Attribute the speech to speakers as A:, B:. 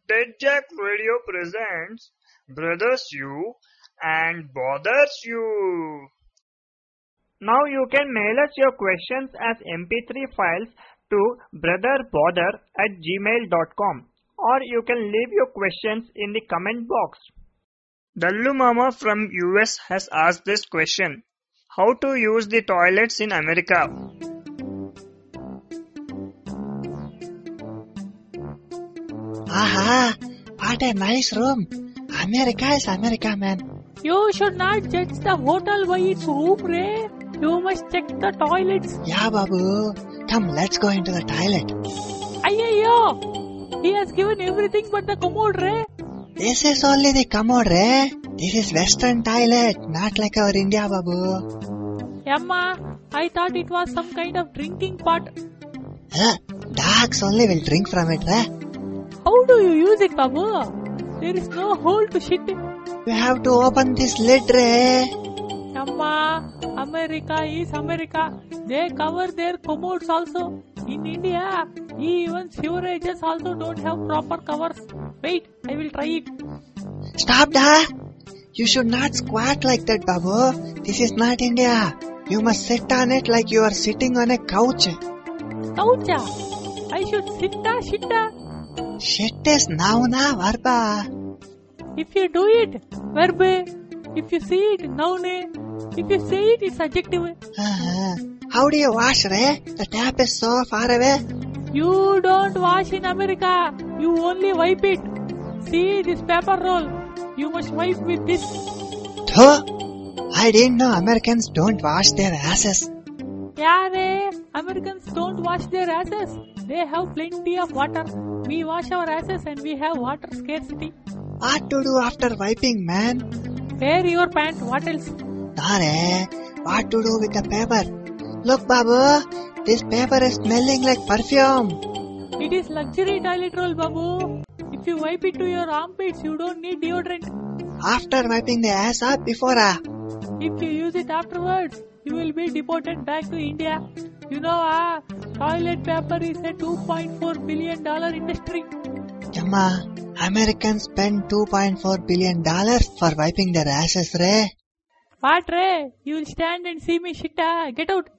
A: TEDjack Radio presents Brothers You and Bothers You. Now you can mail us your questions as MP3 files to brotherbother@gmail.com, or you can leave your questions in the comment box. Dallu Mama from US has asked this question: how to use the toilets in America?
B: Aha! What a nice room! America is America, man.
C: You should not judge the hotel by its room, Ray. You must check the toilets.
B: Yeah, Babu. Come, let's go into the toilet.
C: Ayyo! He has given everything but the commode, Ray.
B: This is only the commode, eh? This is Western toilet, not like our India, Babu.
C: Yamma, I thought it was some kind of drinking pot.
B: Dogs only will drink from it, eh?
C: How do you use it, Babu? There is no hole to shit in.
B: You have to open this lid, eh?
C: Yamma, America is America. They cover their commodes also. In India, even sewerages also don't have proper covers. Wait, I will try it.
B: Stop, da! You should not squat like that, Babu. This is not India. You must sit on it like you are sitting on a couch.
C: Coucha? I should shitta.
B: Shit is nouna, verba.
C: If you do it, verb. If you see it, noun. If you say it, it's adjective.
B: How do you wash, Ray? The tap is so far away.
C: You don't wash in America. You only wipe it. See this paper roll. You must wipe with this.
B: Though, I didn't know Americans don't wash their asses.
C: Yeah, Ray. Americans don't wash their asses. They have plenty of water. We wash our asses and we have water scarcity.
B: What to do after wiping, man?
C: Wear your pant. What else?
B: Nah, Ray. What to do with the paper? Look, Babu. This paper is smelling like perfume.
C: It is luxury toilet roll, Babu. If you wipe it to your armpits, you don't need deodorant.
B: After wiping the ass up before
C: If you use it afterwards, you will be deported back to India. You know, toilet paper is a $2.4 billion industry.
B: Jamma, Americans spend $2.4 billion for wiping their asses, Ray.
C: What, Ray? You will stand and see me shitta. Get out.